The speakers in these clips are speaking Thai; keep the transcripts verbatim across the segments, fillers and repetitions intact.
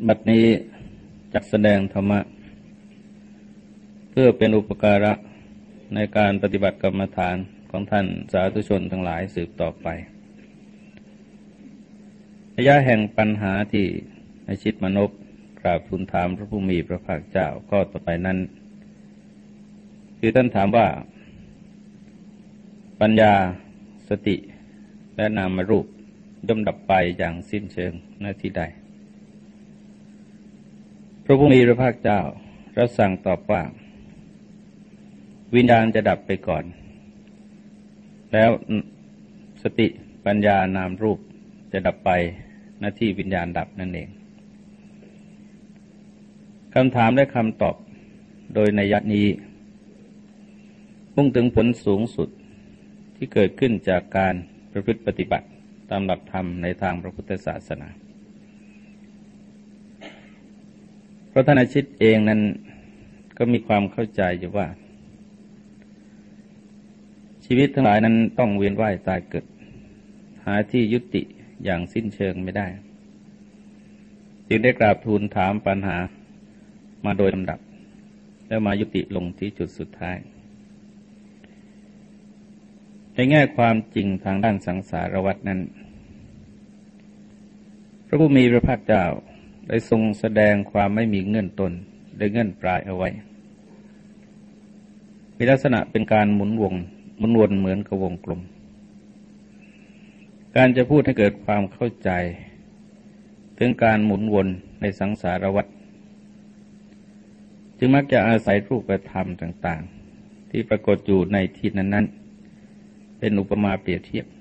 บัดนี้จักแสดงธรรมะเพื่อเป็นอุปการะในการปฏิบัติกรรมฐานของท่านสาธุชนทั้งหลายสืบต่อไประยะแห่งปัญหาที่อาชิตมนพกราบทูลถามพระผู้มีพระภาคเจ้าข้อต่อไปนั้นคือท่านถามว่าปัญญาสติและนามรูปย่อมดับไปอย่างสิ้นเชิงณที่ใดพระผู้มีพระภาคเจ้ารับสั่งตอบว่าวิญญาณจะดับไปก่อนแล้วสติปัญญานามรูปจะดับไปหน้าที่วิญญาณดับนั่นเองคำถามและคำตอบโดยในยัดนี้มุ่งถึงผลสูงสุดที่เกิดขึ้นจากการประพฤติปฏิบัติตามหลักธรรมในทางพระพุทธศาสนาเพราะท่านอาชิตเองนั้นก็มีความเข้าใจอยู่ว่าชีวิตทั้งหลายนั้นต้องเวียนว่ายตายเกิดหาที่ยุติอย่างสิ้นเชิงไม่ได้จึงได้กราบทูลถามปัญหามาโดยลำดับแล้วมายุติลงที่จุดสุดท้ายในแง่ความจริงทางด้านสังสารวัฏนั้นพระผู้มีพระภาคเจ้าได้ทรงแสดงความไม่มีเงื่อนต้นและเงื่อนปลายเอาไว้มีลักษณะเป็นการหมุนวงหมุนวนเหมือนกับวงกลมการจะพูดให้เกิดความเข้าใจถึงการหมุนวนในสังสารวัฏจึงมักจะอาศัยรูปธรรมต่างๆที่ปรากฏอยู่ในที่นั้นๆเป็นอุปมาเปรียบเทียบ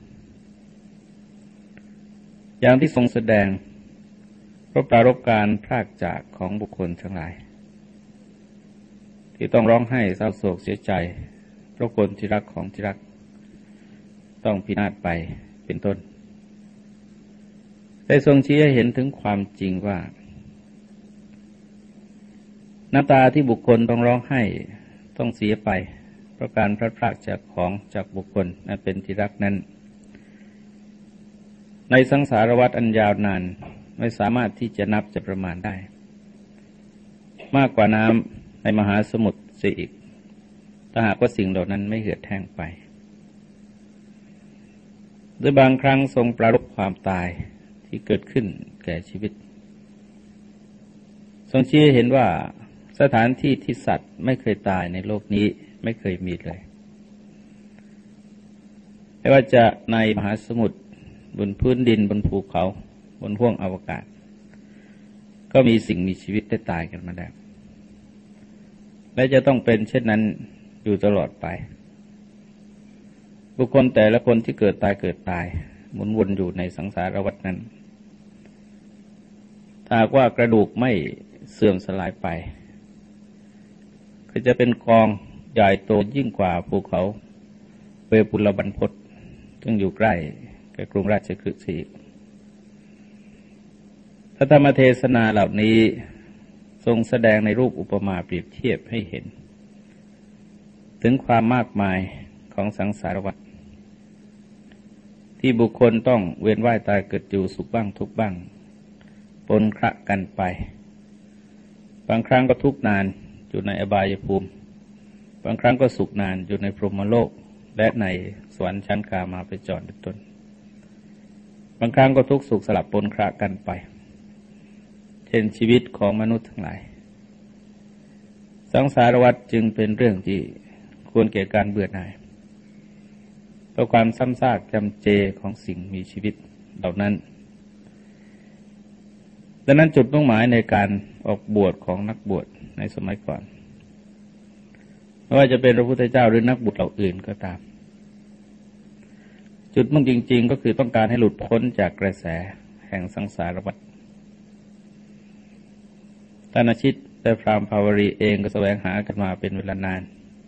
อย่างที่ทรงแสดงเพราะปรารภการพรากจากของบุคคลทั้งหลายที่ต้องร้องไห้เศร้าโศกเสียใจเพราะคนที่รักของที่รักต้องพินาศไปเป็นต้นได้ทรงชี้ให้เห็นถึงความจริงว่าน้ำตาที่บุคคลต้องร้องไห้ต้องเสียไปเพราะการพลัดพรากจากของจากบุคคลนั้นเป็นที่รักนั้นในสังสารวัฏอันยาวนานไม่สามารถที่จะนับจะประมาณได้มากกว่าน้ำในมหาสมุทรเสียอีกถ้าหากว่าสิ่งเหล่านั้นไม่เหือดแห้งไปหรือบางครั้งทรงปรารภความตายที่เกิดขึ้นแก่ชีวิตทรงชี้ให้เห็นว่าสถานที่ที่สัตว์ไม่เคยตายในโลกนี้ไม่เคยมีเลยไม่ว่าจะในมหาสมุทรบนพื้นดินบนภูเขาบนห้วงอวกาศก็มีสิ่งมีชีวิตได้ตายกันมาแล้วและจะต้องเป็นเช่นนั้นอยู่ตลอดไปบุคคลแต่ละคนที่เกิดตายเกิดตายหมุนวนอยู่ในสังสารวัฏนั้นถ้าว่ากระดูกไม่เสื่อมสลายไปก็จะเป็นกองใหญ่โตยิ่งกว่าภูเขาเวปุลบรรพตซึ่งอยู่ใกล้กับกรุงราชคฤห์อีกพระธรรมเทศนาเหล่านี้ทรงแสดงในรูปอุปมาเปรียบเทียบให้เห็นถึงความมากมายของสังสารวัฏที่บุคคลต้องเวียนว่ายตายเกิดอยู่สุขบ้างทุกข์บ้างปนคระกันไปบางครั้งก็ทุกข์นานอยู่ในอบายภูมิบางครั้งก็สุขนานอยู่ในพรหมโลกและในสวรรค์ชั้นกามาไปจรเป็นต้นบางครั้งก็ทุกข์สุขสลับปนคระกันไปเช่นชีวิตของมนุษย์ทั้งหลายสังสารวัฏจึงเป็นเรื่องที่ควรแก่การเบื่อหน่ายเพราะความซ้ำซากจำเจของสิ่งมีชีวิตเหล่านั้นดังนั้นจุดมุ่งหมายในการออกบวชของนักบวชในสมัยก่อนไม่ว่าจะเป็นพระพุทธเจ้าหรือนักบวชเหล่าอื่นก็ตามจุดมุ่งจริงๆก็คือต้องการให้หลุดพ้นจากกระแสแห่งสังสารวัฏท่านอาชิตและพราหมณ์ภาวรีเองก็แสวงหากันมาเป็นเวลานาน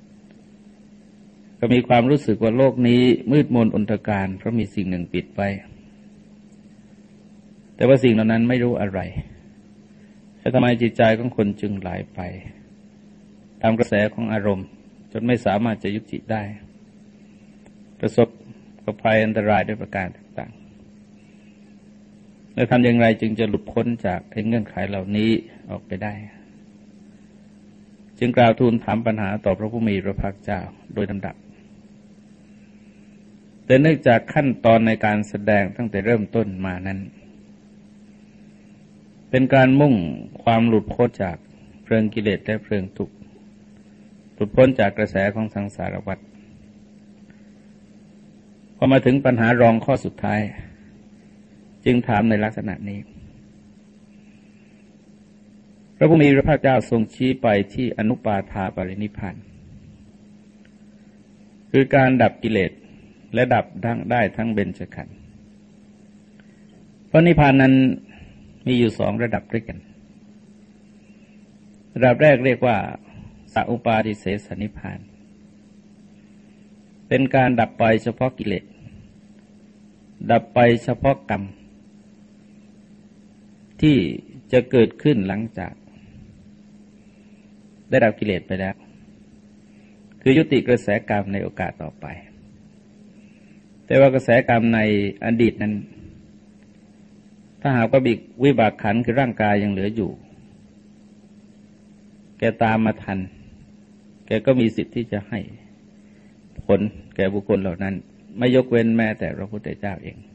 ก็มีความรู้สึกว่าโลกนี้มืดมนอนทการเพราะมีสิ่งหนึ่งปิดไว้แต่ว่าสิ่งเหล่านั้นไม่รู้อะไรแต่ทำไมจิตใจของคนจึงไหลไปตามกระแสของอารมณ์จนไม่สามารถจะยุติได้ประสบกับภัยอันตรายด้วยประการต่างๆและทำอย่างไรจึงจะหลุดพ้นจากเงื่อนไขเหล่านี้ออกไปได้จึงกล่าวทูลถามปัญหาต่อพระผู้มีพระภาคเจ้าโดยลำดับแต่เนื่องจากขั้นตอนในการแสดงตั้งแต่เริ่มต้นมานั้นเป็นการมุ่งความหลุดพ้นจากเพลิงกิเลสและเพลิงทุกข์หลุดพ้นจากกระแสของสังสารวัฏพอมาถึงปัญหารองข้อสุดท้ายจึงถามในลักษณะนี้พระผู้มีพระภาคเจ้าทรงชี้ไปที่อนุปาทาปรินิพพานคือการดับกิเลสและดับทั้งได้ทั้งเบญจขันธ์เพราะนิพพานนั้นมีอยู่สองระดับด้วยกันระดับแรกเรียกว่าสัพปาทิเสสนิพพานเป็นการดับไปเฉพาะกิเลสดับไปเฉพาะกรรมที่จะเกิดขึ้นหลังจากได้ดับกิเลสไปแล้วคือยุติกระแสกรรมในโอกาสต่อไปแต่ว่ากระแสกรรมในอดีตนั้นถ้าหากว่าวิบากขันธ์คือร่างกายยังเหลืออยู่แกตามมาทันแกก็มีสิทธิ์ที่จะให้ผลแก่บุคคลเหล่านั้นไม่ยกเว้นแม้แต่พระพุทธเจ้าเอง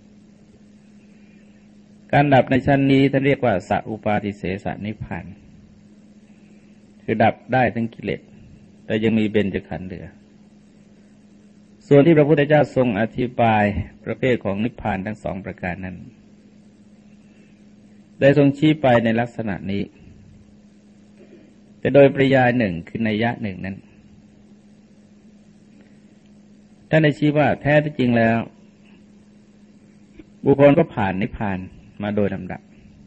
การดับในชั้นนี้ท่านเรียกว่าสัพปาทิเสสนิพพานคือดับได้ทั้งกิเลสแต่ยังมีเบญจขันธ์เหลือส่วนที่พระพุทธเจ้าทรงอธิบายประเภทของนิพพานทั้งสองประการนั้นได้ทรงชี้ไปในลักษณะนี้แต่โดยปริยายหนึ่งคือนัยยะหนึ่งนั้นท่านได้ชี้ว่าแท้ที่จริงแล้วบุคคลก็ผ่านนิพพานมาโดยลำดับ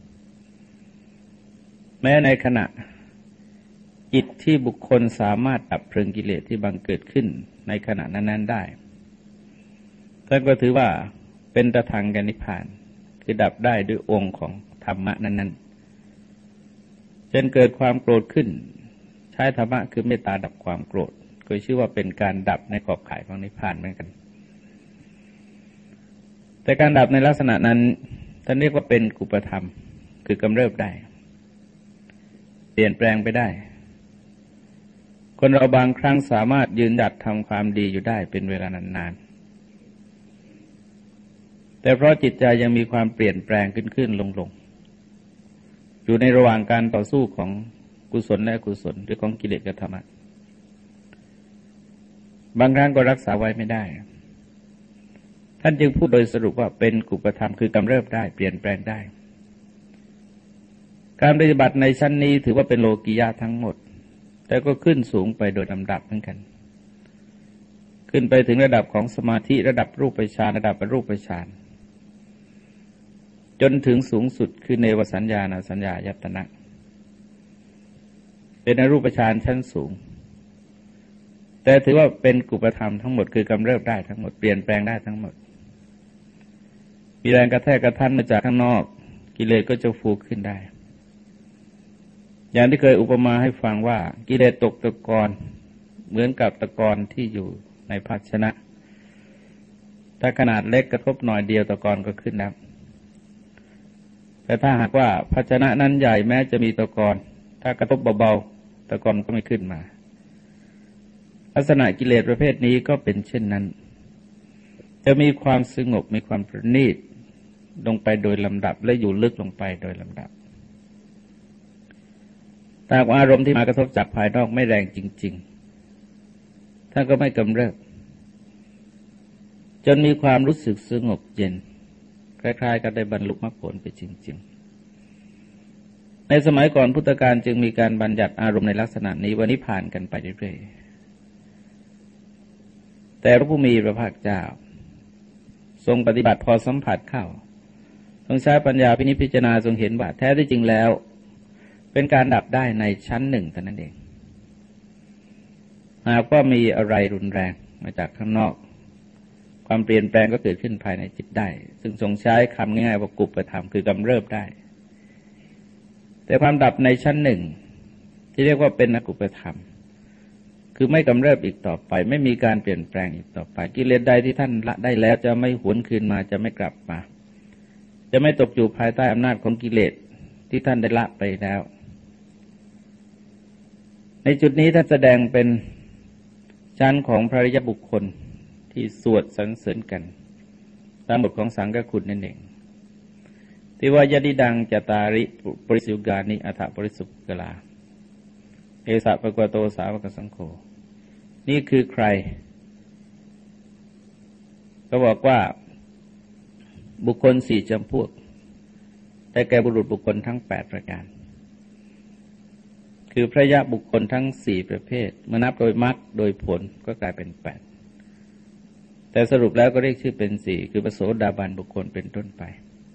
แม้ในขณะจิตที่บุคคลสามารถดับเพลิงกิเลสที่บังเกิดขึ้นในขณะนั้นๆได้ท่านก็ถือว่าเป็นตทังกนิพพานคือดับได้ด้วยองค์ของธรรมะนั้นๆเช่นเกิดความโกรธขึ้นใช้ธรรมะคือเมตตาดับความโกรธก็ชื่อว่าเป็นการดับในขอบข่ายของนิพพานเหมือนกันแต่การดับในลักษณะนั้นท่านเรียกว่าเป็นกุปธรรมคือกำเริบได้เปลี่ยนแปลงไปได้คนเราบางครั้งสามารถยืนหยัดทำความดีอยู่ได้เป็นเวลานานๆแต่เพราะจิตใจยังมีความเปลี่ยนแปลงขึ้นขึ้นลงลงอยู่ในระหว่างการต่อสู้ของกุศลและอกุศลหรือของกิเลสกับธรรมะบางครั้งก็รักษาไว้ไม่ได้ท่านจึงพูดโดยสรุปว่าเป็นกุปธรรมคือกำเริบได้เปลี่ยนแปลงได้การปฏิบัติในชั้นนี้ถือว่าเป็นโลกิยะทั้งหมดแต่ก็ขึ้นสูงไปโดยลำดับเหมือนกันขึ้นไปถึงระดับของสมาธิระดับรูปฌานระดับอรูปฌานจนถึงสูงสุดคือเนวสัญญาณสัญญายตนะเป็นอรูปฌานชั้นสูงแต่ถือว่าเป็นกุปธรรมทั้งหมดคือกำเริบได้ทั้งหมดเปลี่ยนแปลงได้ทั้งหมดมีแรงกระแทกกระทันมาจากข้างนอกกิเลสก็จะฟูขึ้นได้อย่างที่เคยอุปมาให้ฟังว่ากิเลสตกตะกอนเหมือนกับตะกอนที่อยู่ในภาชนะถ้าขนาดเล็กกระทบหน่อยเดียวตะกอนก็ขึ้นแล้วแต่ถ้าหากว่าภาชนะนั้นใหญ่แม้จะมีตะกอนถ้ากระทบเบาๆตะกอนก็ไม่ขึ้นมาลักษณะกิเลสประเภทนี้ก็เป็นเช่นนั้นจะมีความสงบมีความประณีตลงไปโดยลำดับและอยู่ลึกลงไปโดยลำดับแต่อารมณ์ที่มากระทบจากภายนอกไม่แรงจริงๆท่านก็ไม่กำเริบจนมีความรู้สึกสงบเย็นคล้ายๆกับได้บรรลุมรรคผลไปจริงๆในสมัยก่อนพุทธกาลจึงมีการบัญญัติอารมณ์ในลักษณะนี้ว่านิพพานกันไปเรื่อยๆแต่พระผู้มีพระภาคเจ้าทรงปฏิบัติพอสัมผัสเข้าทรงใช้ปัญญาพินิจพิจารณาทรงเห็นว่าแท้ที่จริงแล้วเป็นการดับได้ในชั้นหนึ่งเท่านั้นเองหากว่ามีอะไรรุนแรงมาจากข้างนอกความเปลี่ยนแปลงก็เกิดขึ้นภายในจิตได้ซึ่งทรงใช้คำง่ายๆว่ากุปธรรมคือกำเริบได้แต่ความดับในชั้นหนึ่งที่เรียกว่าเป็นอกุปธรรมคือไม่กำเริบอีกต่อไปไม่มีการเปลี่ยนแปลงอีกต่อไปกิเลสใดที่ท่านละได้แล้วจะไม่หวนคืนมาจะไม่กลับมาจะไม่ตกอยู่ภายใต้อำนาจของกิเลสที่ท่านได้ละไปแล้วในจุดนี้ท่านแสดงเป็นชั้นของพระอริยบุคคลที่สวดสรรเสริญกันตามบทของสังฆคุณนั่นเองที่ว่ายะดิดังจตาริปริสุกานิอัฏฐปริสุกลาเอสะปะกวโตสาวกสังโฆนี่คือใครก็บอกว่าบุคคลสี่จำพวกได้แก่บุรุษบุคคลทั้งแปดประการคือพระยะบุคคลทั้งสี่ประเภทเมื่อนับโดยมรรคโดยผลก็กลายเป็นแปดแต่สรุปแล้วก็เรียกชื่อเป็นสี่คือพระโสดาบันบุคคลเป็นต้นไป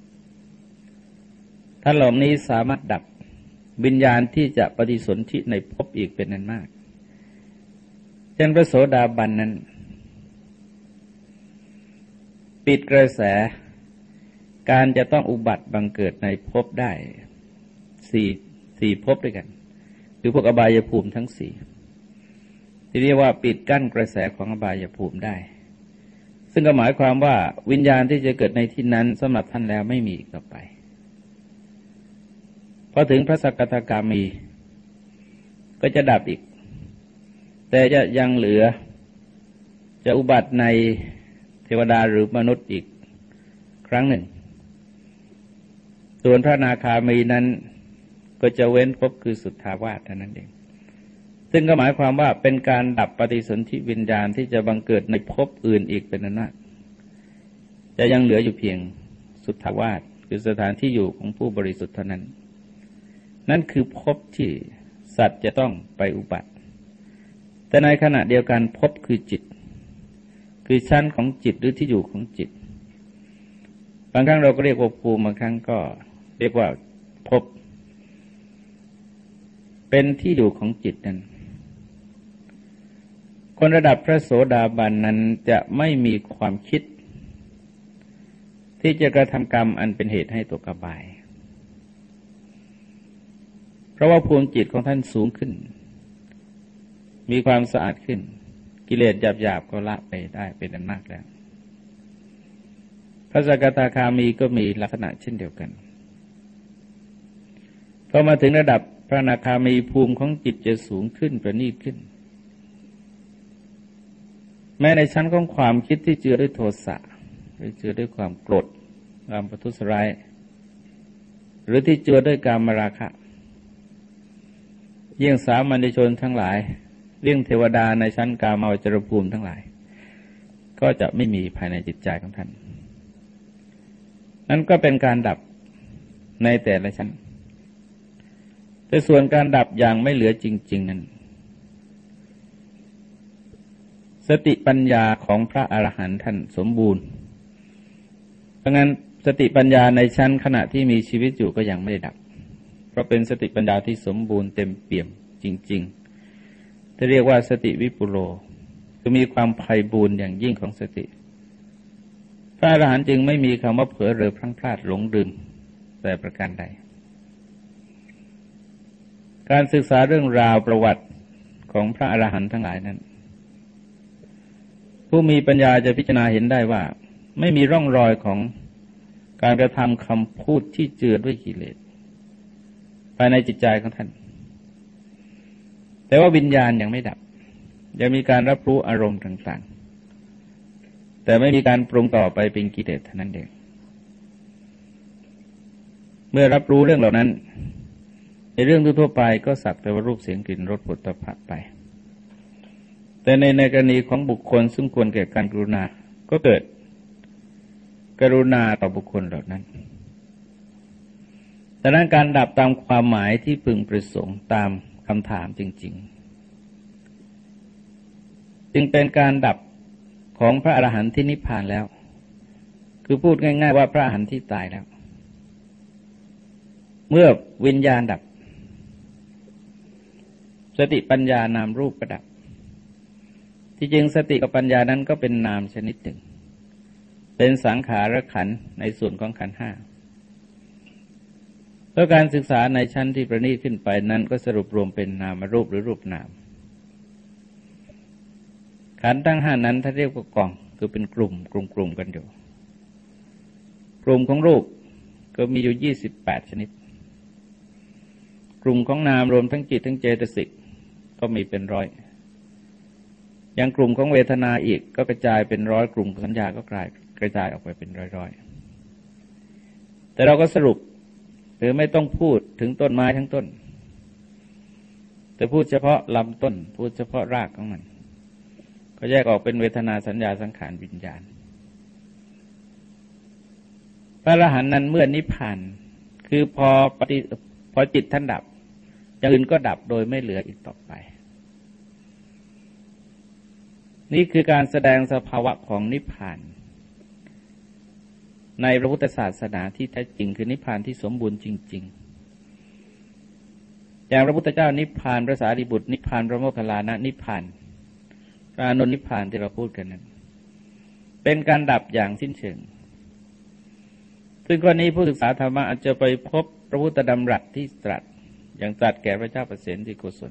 ท่านเหล่านี้สามารถดับวิญญาณที่จะปฏิสนธิในภพอีกเป็นนั้นมากเช่นพระโสดาบันนั้นปิดกระแสการจะต้องอุบัติบังเกิดในภพได้สี่สี่ภพด้วยกันคือพวกอบายภูมิทั้งสี่ที่เรียกว่าปิดกั้นกระแสของอบายภูมิได้ซึ่งก็หมายความว่าวิญญาณที่จะเกิดในที่นั้นสำหรับท่านแล้วไม่มีอีกต่อไปพอถึงพระสกทาคามีก็จะดับอีกแต่จะยังเหลือจะอุบัติในเทวดาหรือมนุษย์อีกครั้งหนึ่งส่วนพระอนาคามีนั้นก็จะเว้นภพคือสุทธาวาสเท่านั้นเองซึ่งก็หมายความว่าเป็นการดับปฏิสนธิวิญญาณที่จะบังเกิดในภพอื่นอีกเป็นนั้นนะจะยังเหลืออยู่เพียงสุทธาวาสคือสถานที่อยู่ของผู้บริสุทธิ์เท่านั้นนั่นคือภพที่สัตว์จะต้องไปอุบัติแต่ในขณะเดียวกันภพคือจิตคือชั้นของจิตหรือที่อยู่ของจิตบางครั้งเราก็เรียกว่าภูมิบางครั้งก็เรียกว่าภพเป็นที่อยู่ของจิตนั้นคนระดับพระโสดาบันนั้นจะไม่มีความคิดที่จะกระทำกรรมอันเป็นเหตุให้ตกอบายเพราะว่าภูมิจิตของท่านสูงขึ้นมีความสะอาดขึ้นกิเลสหยาบๆก็ละไปได้เป็นอันมากแล้วพระสกทาคามีก็มีลักษณะเช่นเดียวกันพอมาถึงระดับพระอนาคามีภูมิของจิตจะสูงขึ้นประณีตขึ้นแม้ในชั้นของความคิดที่เจือด้วยโทสะหรือเจือด้วยความโกรธความประทุษร้ายหรือที่เจือด้วยกามราคะเยี่ยงสามัญชนทั้งหลายเรื่องเทวดาในชั้นกามาวจรภูมิทั้งหลายก็จะไม่มีภายในจิตใจของท่านนั่นก็เป็นการดับในแต่ละชั้นแต่ส่วนการดับอย่างไม่เหลือจริงๆนั้นสติปัญญาของพระอรหันต์ท่านสมบูรณ์เพราะงั้นสติปัญญาในชั้นขณะที่มีชีวิตอยู่ก็ยังไม่ได้ดับเพราะเป็นสติปัญญาที่สมบูรณ์เต็มเปี่ยมจริงๆที่เรียกว่าสติวิปุโรคือมีความไพบูรณ์อย่างยิ่งของสติพระอรหันต์จึงไม่มีคำว่าเผลอเรอพลั้งพลาดหลงลืมแต่ประการใดการศึกษาเรื่องราวประวัติของพระอรหันต์ทั้งหลายนั้นผู้มีปัญญาจะพิจารณาเห็นได้ว่าไม่มีร่องรอยของการกระทำคำพูดที่เจือด้วยกิเลสภายในจิตใจของท่านแต่ว่าวิญญาณยังไม่ดับยังมีการรับรู้อารมณ์ต่างๆแต่ไม่มีการปรุงต่อไปเป็นกิเลสเท่านั้นเองเมื่อรับรู้เรื่องเหล่านั้นในเรื่องทั่วไปก็สักแต่ว่ารูปเสียงกลิ่นรสผลตภะไปแต่ในในกรณีของบุคคลซึ่งควรแก่การกรุณาก็เกิดกรุณาต่อบุคคลเหล่านั้นดังนั้นการดับตามความหมายที่พึงประสงค์ตามคำถามจริงๆจึงเป็นการดับของพระอรหันต์ที่นิพพานแล้วคือพูดง่ายๆว่าพระอรหันต์ที่ตายแล้วเมื่อวิญญาณดับสติปัญญานามรูปก็ดับที่จริงสติกับปัญญานั้นก็เป็นนามชนิดหนึ่งเป็นสังขารขันธ์ในส่วนของขันธ์ห้าแล้วการศึกษาในชั้นที่ประณีตขึ้นไปนั้นก็สรุปรวมเป็นนามรูปหรือรูปนามขันธ์ทั้งห้านั้นถ้าเรียกว่ากองคือเป็นกลุ่มกลุ่มกลุ่มกันอยู่กลุ่มของรูปก็มีอยู่ยี่สิบแปดชนิดกลุ่มของนามรวมทั้งจิตทั้งเจตสิกก็มีเป็นร้อยอย่างกลุ่มของเวทนาอีกก็กระจายเป็นร้อยกลุ่มสัญญาก็กลายกระจายออกไปเป็นร้อยๆแต่เราก็สรุปหรือไม่ต้องพูดถึงต้นไม้ทั้งต้นแต่พูดเฉพาะลำต้นพูดเฉพาะรากของมันก็แยกออกเป็นเวทนาสัญญาสังขารวิญญาณพระอรหันต์นั้นเมื่อนิพพานคือพอปฏิพอจิตท่านดับอย่างอื่นก็ดับโดยไม่เหลืออีกต่อไปนี่คือการแสดงสภาวะของนิพพานในพระพุทธศาสนาที่แท้จริงคือนิพพานที่สมบูรณ์จริงๆอย่างพระพุทธเจ้านิพพานพระสารีบุตรนิพพานพระโมคคัลลานะนิพพานพระอานนท์นิพพานที่เราพูดกันนั้นเป็นการดับอย่างสิ้นเชิงซึ่งกรณีผู้ศึกษาธรรมะอาจจะไปพบพระพุทธดำรัสที่ตรัสอย่างตรัสแก่พระเจ้าประเสนที่โกศล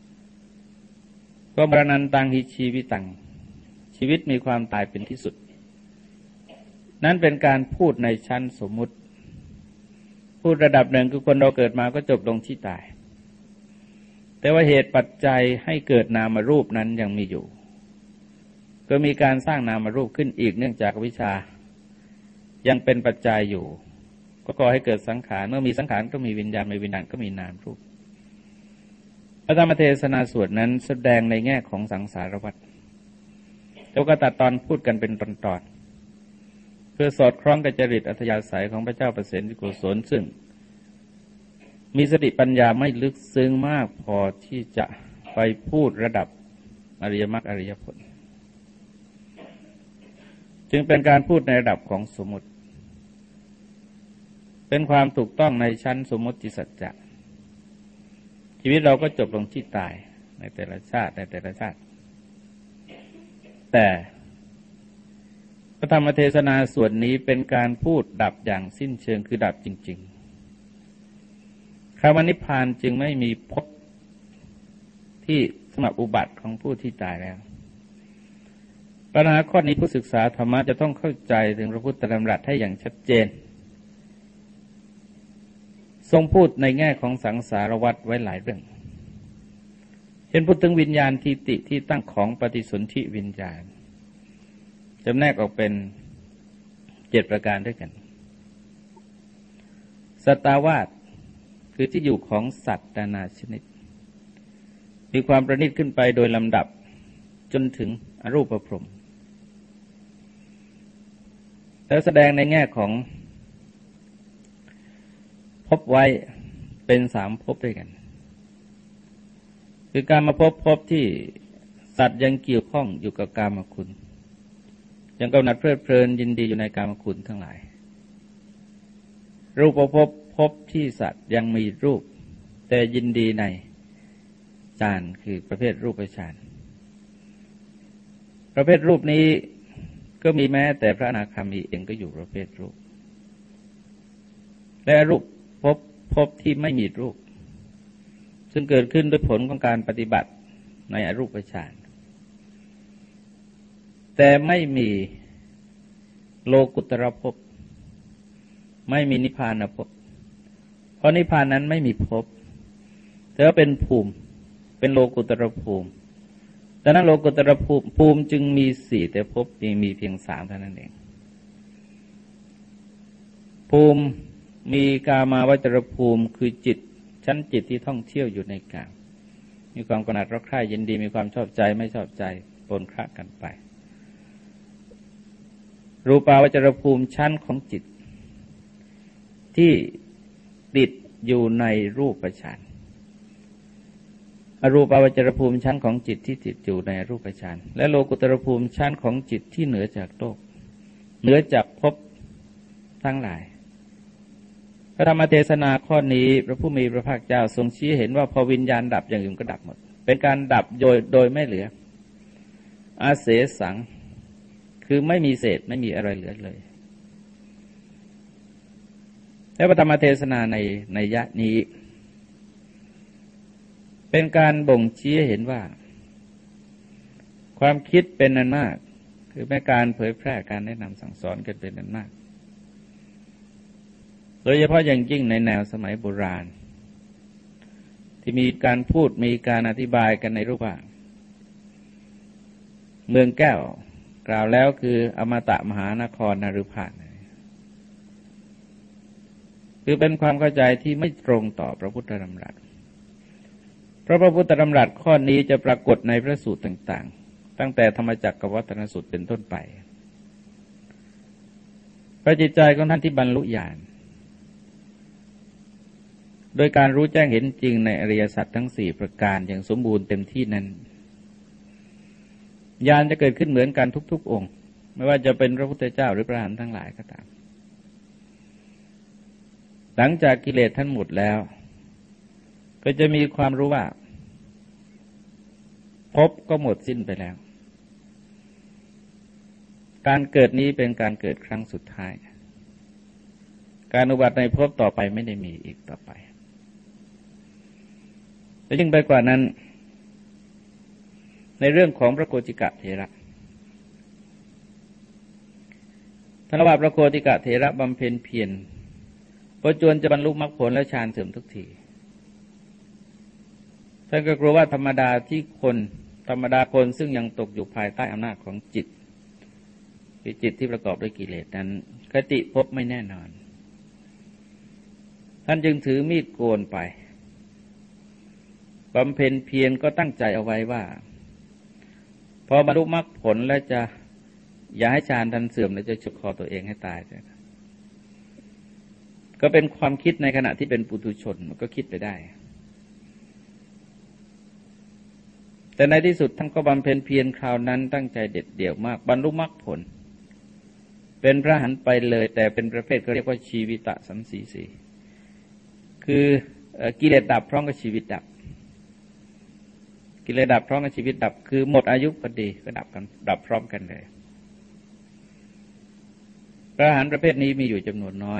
ก็มรณันตังหิชีวิตังชีวิตมีความตายเป็นที่สุดนั้นเป็นการพูดในชั้นสมมุติพูดระดับหนึ่งคือคนเราเกิดมาก็จบลงที่ตายแต่ว่าเหตุปัจจัยให้เกิดนามรูปนั้นยังมีอยู่ก็มีการสร้างนามรูปขึ้นอีกเนื่องจากวิชายังเป็นปัจจัยอยู่ก็ก่อให้เกิดสังขารเมื่อมีสังขารก็มีวิญญาณมีวิญญาณก็มีนามรูปพระธรรมเทศนาส่วนนั้นแสดงในแง่ของสังสารวัฏแล้วก็ตัดตอนพูดกันเป็นตอนๆเพื่อสอดคล้องกับจริตอัธยาศัยของพระเจ้าประเสนที่โกศลซึ่งมีสติปัญญาไม่ลึกซึ้งมากพอที่จะไปพูดระดับอริยมรรคอริยผลจึงเป็นการพูดในระดับของสมมติเป็นความถูกต้องในชั้นสมมติสัจจะชีวิตเราก็จบลงที่ตายในแต่ละชาติในแต่ละชาติแต่พระธรรมเทศนาส่วนนี้เป็นการพูดดับอย่างสิ้นเชิงคือดับจริงๆคำว่านิพพานจึงไม่มีพบที่สำหรับอุบัติของผู้ที่ตายแล้วปัญหาข้อนี้ผู้ศึกษาธรรมะจะต้องเข้าใจถึงพระพุทธดำรัสให้อย่างชัดเจนทรงพูดในแง่ของสังสารวัฏไว้หลายเรื่องเช่นพูดถึงวิญญาณทิฏฐิที่ตั้งของปฏิสนธิวิญญาณจำแนกออกเป็นเจ็ดประการด้วยกันสัตตาวาสคือที่อยู่ของสัตว์นานาชนิดมีความประณีตขึ้นไปโดยลำดับจนถึงอรูปพรหมแล้วแสดงในแง่ของพบไว้เป็นสามภพด้วยกันคือการมาพบพบที่สัตว์ยังเกี่ยวข้องอยู่กับกามคุณยังกำหนัดเพลิดเพลินยินดีอยู่ในกามคุณทั้งหลายรูปภพพบที่สัตว์ยังมีรูปแต่ยินดีในฌานคือประเภทรูปฌานประเภทรูปนี้ก็มีแม้แต่พระอนาคามีเองก็อยู่ประเภทรูปและรูปพบพบที่ไม่มีรูปซึ่งเกิดขึ้นด้วยผลของการปฏิบัติในอรูปฌานแต่ไม่มีโลกุตระภพไม่มีนิพพานภพเพราะนิพพานนั้นไม่มีภพแต่ว่าเป็นภูมิเป็นโลกุตระภูมิดังนั้นโลกุตระภูมิภูมิจึงมีสี่แต่ภพจึงมีเพียงสามเท่านั้นเองภูมิมีกามาวจรภูมิคือจิตชั้นจิตที่ท่องเที่ยวอยู่ในกามมีความกำหนัดรักใคร่ยินดีมีความชอบใจไม่ชอบใจปนคละกันไปรูปาวจรภูมิชั้นของจิตที่ติดอยู่ในรูปฌานอรูปาวจรภูมิชั้นของจิตที่ติดอยู่ในรูปฌานและโลกุตรภูมิชั้นของจิตที่เหนือจากโลกเหนือจากภพทั้งหลายพระธรรมเทศนาข้อนี้พระผู้มีพระภาคเจ้าทรงชี้เห็นว่าพอวิญญาณดับอย่างอื่นก็ดับหมดเป็นการดับโดยโดยไม่เหลืออาเสสังคือไม่มีเศษไม่มีอะไรเหลือเลยและพระธรรมเทศนาในในยะนี้เป็นการบ่งชี้เห็นว่าความคิดเป็นอันมากคือแม้การเผยแพร่การแนะนำสั่งสอนกันเป็นอันมากโดยเฉพาะอย่างยิ่งในแนวสมัยโบราณที่มีการพูดมีการอธิบายกันในรูปว่าเมืองแก้วกล่าวแล้วคืออมตะมหานครนฤพานคือเป็นความเข้าใจที่ไม่ตรงต่อพระพุทธดำรัสเพราะพระพุทธดำรัสข้อนี้จะปรากฏในพระสูตรต่างๆตั้งแต่ธรรมจักรกับวัฒนสูตรเป็นต้นไปพระจิตใจของท่านที่บรรลุญาณโดยการรู้แจ้งเห็นจริงในอริยสัจทั้งสี่ประการอย่างสมบูรณ์เต็มที่นั้นญาณจะเกิดขึ้นเหมือนกันทุกๆองค์ไม่ว่าจะเป็นพระพุทธเจ้าหรือพระอรหันต์ทั้งหลายก็ตามหลังจากกิเลสท่านหมดแล้วก็จะมีความรู้ว่าภพก็หมดสิ้นไปแล้วการเกิดนี้เป็นการเกิดครั้งสุดท้ายการอุบัติในภพต่อไปไม่ได้มีอีกต่อไปและยิ่งไปกว่านั้นในเรื่องของพระโกจิกะเถระท่านว่าพระโกจิกะเถระบำเพ็ญเพียรพอจวนจะบรรลุมรรคผลและฌานเสื่อมทุกทีท่านก็กลัวว่าธรรมดาที่คนธรรมดาคนซึ่งยังตกอยู่ภายใต้อำนาจของจิตคือจิตที่ประกอบด้วยกิเลสนั้นคติภพไม่แน่นอนท่านจึงถือมีดโกนไปบำเพ็ญเพียรก็ตั้งใจเอาไว้ว่าพอบรรลุมรรคผลแล้วจะอย่าให้ฌานทันเสื่อมแล้วจะฉุดคอตัวเองให้ตายก็เป็นความคิดในขณะที่เป็นปุถุชนมันก็คิดไปได้แต่ในที่สุดท่านก็บำเพ็ญเพียรคราวนั้นตั้งใจเด็ดเดี่ยวมากบรรลุมรรคผลเป็นพระอรหันต์ไปเลยแต่เป็นประเภทเขาเรียกว่าชีวิตะสัมสีสีคือกิเลสดับพร้อมกับชีวิตดับกิเลสดับพร้อมกับชีวิตดับคือหมดอายุพอดีก็ดับกันดับพร้อมกันเลยพระอรหันต์ประเภทนี้มีอยู่จำนวนน้อย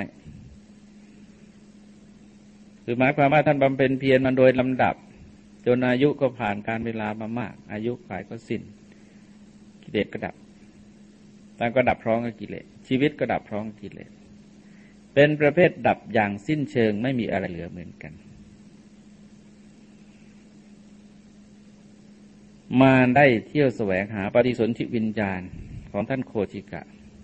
คือหมายความว่าท่านบำเพ็ญเพียรมาโดยลำดับจนอายุก็ผ่านการเวลามามากอายุขัยก็สิ้นกิเลสก็ดับท่านก็ดับพร้อมกับกิเลสชีวิตก็ดับพร้อมกับกิเลสเป็นประเภทดับอย่างสิ้นเชิงไม่มีอะไรเหลือเหมือนกันมาได้เที่ยวแสวงหาปฏิสนธิวิญญาณของท่านโคจิกะ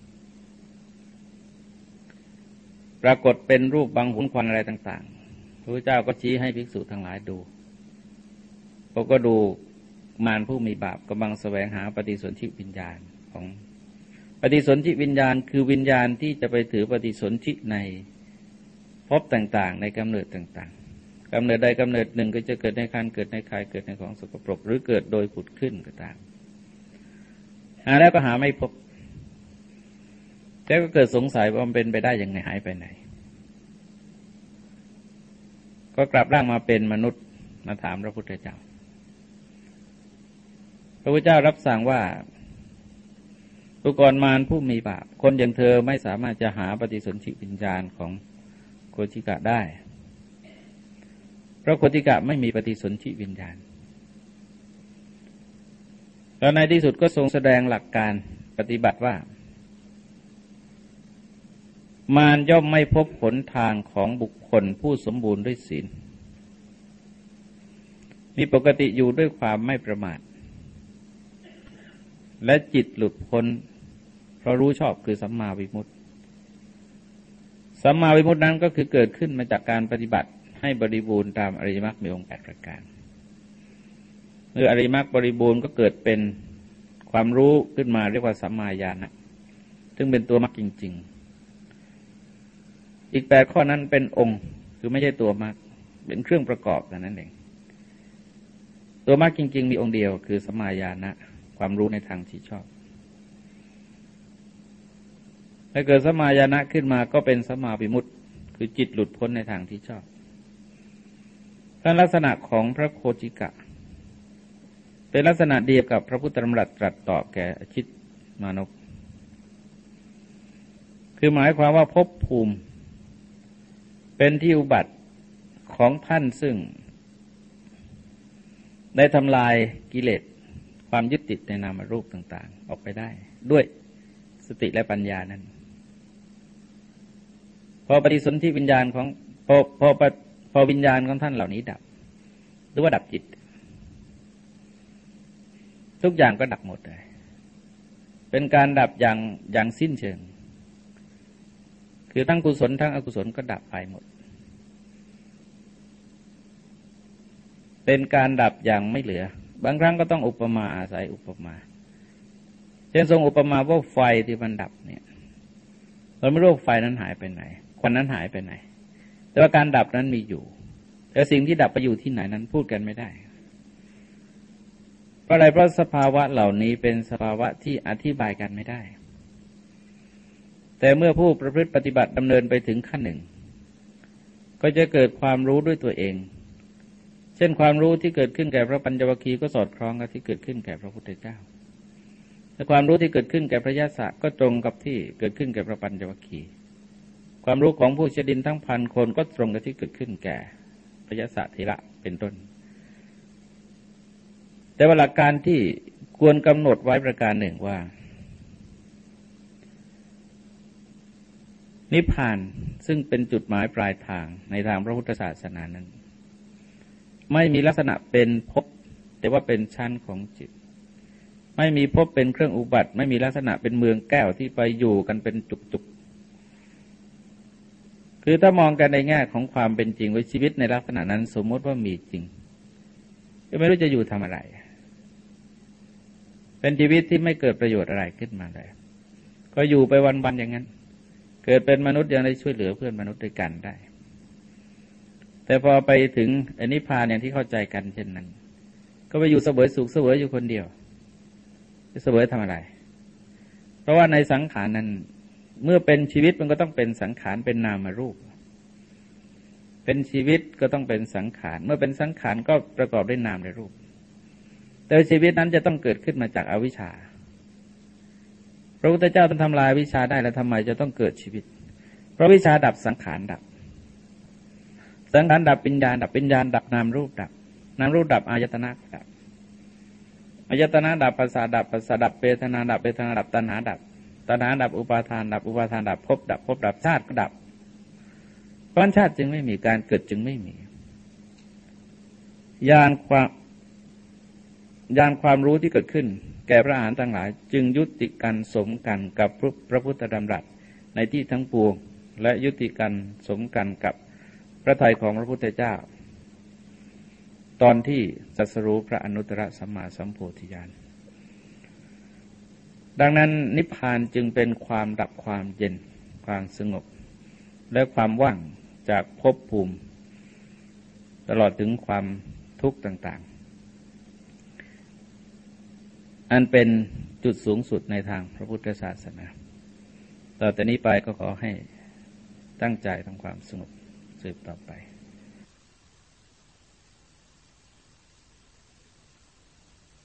ปรากฏเป็นรูปบังหุนควันอะไรต่างๆพระพุทธเจ้าก็ชี้ให้ภิกษุทั้งหลายดูเขาก็ดูมารผู้มีบาปกำลังแสวงหาปฏิสนธิวิญญาณของปฏิสนธิวิญญาณคือวิญญาณที่จะไปถือปฏิสนธิในภพต่างๆในกำเนิดต่างๆกำเนิดใดกำเนิดหนึ่งก็จะเกิดในครรภ์เกิดในคายเกิดในของสกปรกหรือเกิดโดยผุดขึ้นก็ตามหาแล้วก็หาไม่พบแล้วก็เกิดสงสัยว่ามันเป็นไปได้ยังไงหายไปไหนก็กลับร่างมาเป็นมนุษย์มาถามพระพุทธเจ้าพระพุทธเจ้ารับสั่งว่าตุกรมารผู้มีบาปคนอย่างเธอไม่สามารถจะหาปฏิสนธิวิญญาณของโคจิกะได้เพราะโคจิกะไม่มีปฏิสนธิวิญญาณแล้วในที่สุดก็ทรงแสดงหลักการปฏิบัติว่ามารย่อมไม่พบหนทางของบุคคลผู้สมบูรณ์ด้วยศีลมีปกติอยู่ด้วยความไม่ประมาทและจิตหลุดพ้นเพราะรู้ชอบคือสัมมาวิมุตติสัมมาวิมุตตินั้นก็คือเกิดขึ้นมาจากการปฏิบัติให้บริบูรณ์ตามอริยมรรคมีองค์แปดประการเมื่ออริยมรรคบริบูรณ์ก็เกิดเป็นความรู้ขึ้นมาเรียกว่าสัมมาญาณะซึ่งเป็นตัวมรรคจริงๆอีกแปดข้อนั้นเป็นองค์คือไม่ใช่ตัวมรรคเป็นเครื่องประกอบเท่านั้นเองตัวมรรคจริงๆมีองค์เดียวคือสัมมาญาณะความรู้ในทางที่ชอบถ้าเกิดสัมมาญาณะขึ้นมาก็เป็นสัมมาวิมุตติคือจิตหลุดพ้นในทางที่ชอบถ้าลักษณะของพระโคจิกะเป็นลักษณะเดียวกับพระพุทธธรรมรัสตรัสต่อแก่อชิตมานพคือหมายความว่าภพภูมิเป็นที่อุบัติของท่านซึ่งได้ทำลายกิเลสความยึดติดในนามรูปต่างๆออกไปได้ด้วยสติและปัญญานั้นพอปฏิสนธิวิญญาณของพอพอพอวิญญาณของท่านเหล่านี้ดับหรือว่าดับจิตทุกอย่างก็ดับหมดเลยเป็นการดับอย่างอย่างสิ้นเชิงคือทั้งกุศลทั้งอกุศลก็ดับไปหมดเป็นการดับอย่างไม่เหลือบางครั้งก็ต้องอุปมาอาศัยอุปมาเช่นทรงอุปมาว่าไฟที่มันดับเนี่ยเราไม่รู้ไฟนั้นหายไปไหนควันนั้นหายไปไหนแต่ว่าการดับนั้นมีอยู่แต่สิ่งที่ดับไปอยู่ที่ไหนนั้นพูดกันไม่ได้เพราะอะไรเพราะสภาวะเหล่านี้เป็นสภาวะที่อธิบายกันไม่ได้แต่เมื่อผู้ประพฤติปฏิบัติดำเนินไปถึงขั้นหนึ่งก็จะเกิดความรู้ด้วยตัวเองเช่นความรู้ที่เกิดขึ้นแก่พระปัญจวัคคีย์ก็สอดคล้องกับที่เกิดขึ้นแก่พระพุทธเจ้าและความรู้ที่เกิดขึ้นแก่พระยศก็ตรงกับที่เกิดขึ้นแก่พระปัญจวัคคีย์ความรู้ของผู้เชดินทั้งพันคนก็ตรงกับที่เกิดขึ้นแก่พระยศเถระเป็นต้นแต่ว่าหลักการที่ควรกำหนดไว้ประการหนึ่งว่านิพพานซึ่งเป็นจุดหมายปลายทางในทางพระพุทธศาสนานั้นไม่มีลักษณะเป็นภพแต่ว่าเป็นชั้นของจิตไม่มีภพเป็นเครื่องอุบัติไม่มีลักษณะเป็นเมืองแก้วที่ไปอยู่กันเป็นจุกๆคือถ้ามองกันในแง่ของความเป็นจริงว่าชีวิตในลักษณะนั้นสมมติว่ามีจริงก็ไม่รู้จะอยู่ทำอะไรเป็นชีวิตที่ไม่เกิดประโยชน์อะไรขึ้นมาเลยก็อยู่ไปวันๆอย่างนั้นเกิดเป็นมนุษย์ยังได้ช่วยเหลือเพื่อนมนุษย์ด้วยกันได้แต่พอไปถึงอนิพพานอย่างที่เข้าใจกันเช่นนั้นก็ไปอยู่เสวยสุขเสวยอยู่คนเดียวจะเสวยทำอะไรเพราะว่าในสังขารนั้นเมื่อเป็นชีวิตมันก็ต้องเป็นสังขารเป็นนามรูปเป็นชีวิตก็ต้องเป็นสังขารเมื่อเป็นสังขารก็ประกอบด้วยนามและรูปแต่ชีวิตนั้นจะต้องเกิดขึ้นมาจากอวิชชาพระพุทธเจ้าต้องทำลายวิชาได้แล้วทำไมจะต้องเกิดชีวิตเพราะวิชาดับสังขารดับสังขารดับวิญญาณดับวิญญาณดับนามรูปดับนามรูปดับอายตนะดับอายตนะดับภาษาดับภาษาดับเวทนาดับเวทนาดับตัณหาดับตัณหาดับอุปาทานดับอุปาทานดับภพดับภพดับชาติก็ดับเพราะชาติจึงไม่มีการเกิดจึงไม่มีญาณความญาณความรู้ที่เกิดขึ้นแก่พระอรหันต์ทั้งหลายจึงยุติกันสมกันกับพระพุทธดำรัสในที่ทั้งปวงและยุติกันสมกันกับพระทัยของพระพุทธเจ้าตอนที่ตรัสรู้พระอนุตตรสัมมาสัมโพธิญาณดังนั้นนิพพานจึงเป็นความดับความเย็นความสงบและความว่างจากภพภูมิตลอดถึงความทุกข์ต่างๆอันเป็นจุดสูงสุดในทางพระพุทธศาสนาต่อแต่นี้ไปก็ขอให้ตั้งใจทำความสงบสืบต่อไป